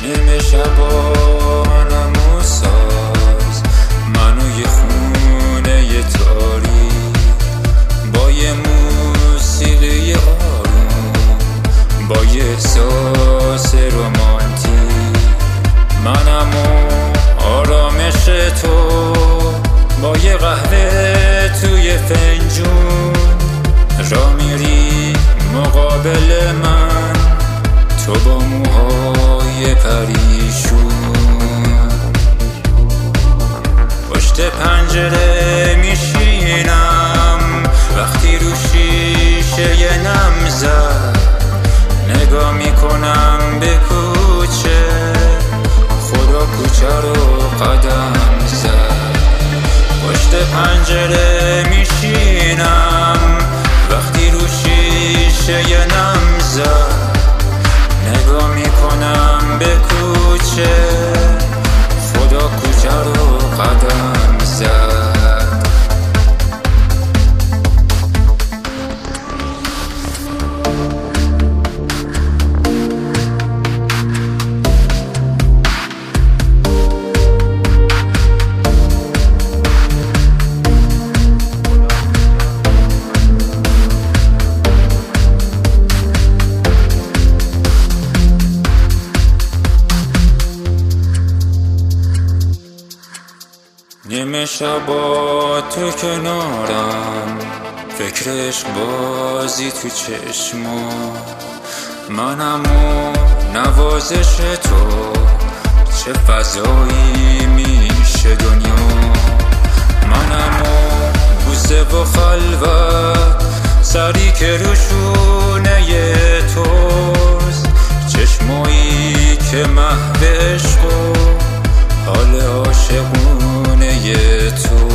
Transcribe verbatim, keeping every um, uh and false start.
نیمه شبانم و ساز منو یه خونه یه تاری با یه موسیقی آروم با یه احساس رومانتیک منم و آرامش تو با یه قهوه توی فنجون را میری مقابل من تو با موهای پریشون پشت پنجره میشینم وقتی رو شیشه نم زد نگاه میکنم به کوچه خدا کوچه رو قدم زد پشت پنجره میشینم وقتی رو شیشه نم زد نگاه میکنم به کوچه خدا کوچه رو قدم زد نیمه شبا تو کنارم فکرش بازی تو چشما منم و نوازش تو چه فضایی میشه دنیا منم و بوسه و خلوت سری که روشونه توست چشمایی که محو عشق و حال عاشقونه تو